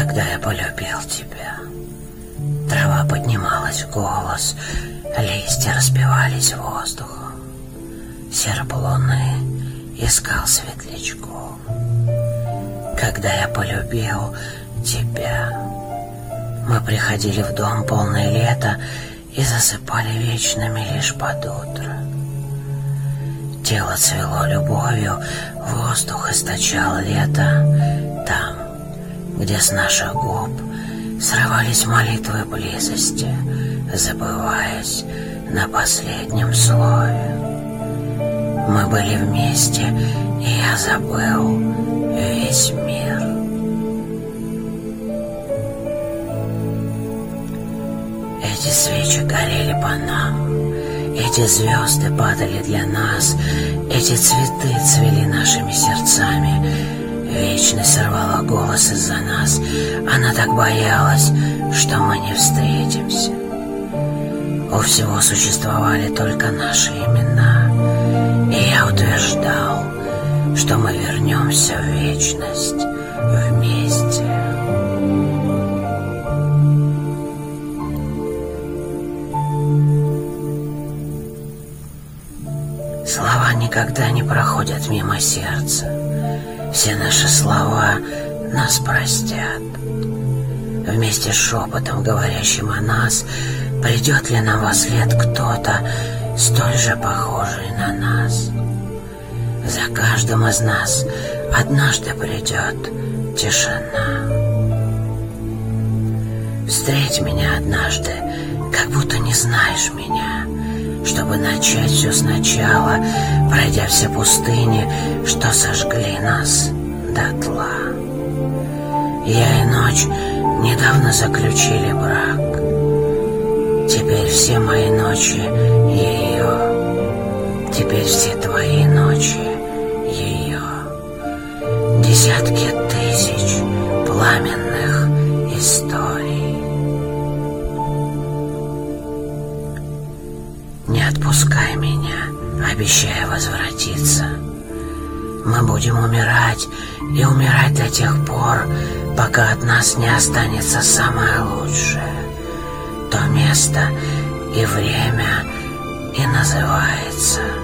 Когда я полюбил тебя, трава поднималась в голос, листья распевались воздухом, серп луны искал светлячков. Когда я полюбил тебя, мы приходили в дом полное лето и засыпали вечными лишь под утро. Тело цвело любовью, воздух источал лето там, где с наших губ срывались молитвы близости, забываясь на последнем слове. Мы были вместе, и я забыл весь мир. Эти свечи горели по нам, эти звезды падали для нас, эти цветы цвели нашими сердцами. Вечность сорвала голос из-за нас. Она так боялась, что мы не встретимся. У всего существовали только наши имена, и я утверждал, что мы вернемся в вечность вместе. Слова никогда не проходят мимо сердца. Все наши слова нас простят. Вместе с шепотом, говорящим о нас, придет ли нам во след кто-то, столь же похожий на нас. За каждым из нас однажды придет тишина. Встреть меня однажды, как будто не знаешь меня, чтобы начать все сначала, пройдя все пустыни, что сожгли нас дотла. Я и ночь недавно заключили брак. Теперь все мои ночи ее, теперь все твои ночи ее. Десятки тысяч пламенных историй. Не отпускай меня, обещая возвратиться. Мы будем умирать и умирать до тех пор, пока от нас не останется самое лучшее. То место и время и называется